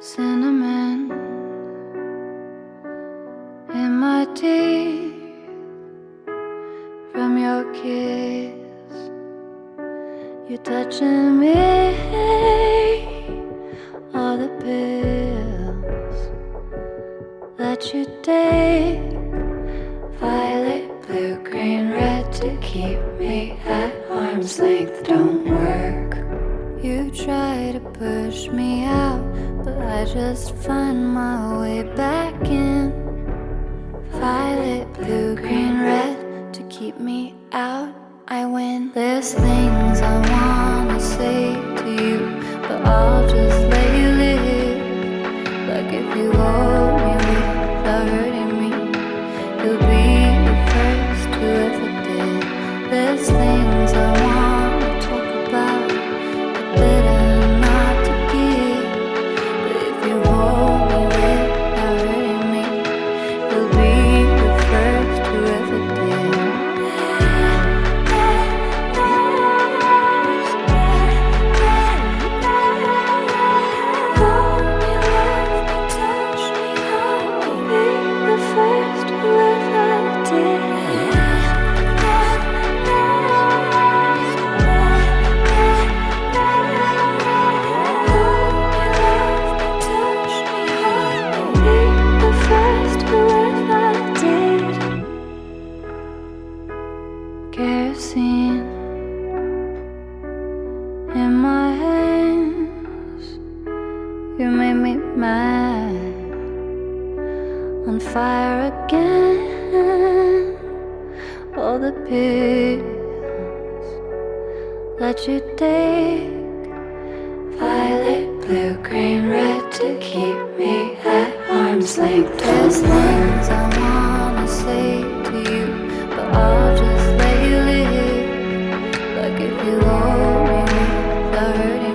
Cinnamon in my teeth from your kiss. You're touching me, all the pills that you take. Violet, blue, green, red to keep me at arm's length don't work. You try to push me out, but I just find my way back in. Violet, blue, green, red to keep me out, I win. There's things I wanna say to you, but I'll just let you live. Like if you hold me without hurting me, you'll be the first who ever did. There's things I wanna talk about, but better not to give. But if you hold me without hurting me, you'll be the first who ever did. Hold me, love me, touch me, I'll be the first who ever did. Kerosene in my hands, you made me mad, on fire again. All the pills that you take. Violet, blue, green, red to keep me at arm's length. There's things I wanna say to you, but I'll just let you live. Like if you hold me without hurting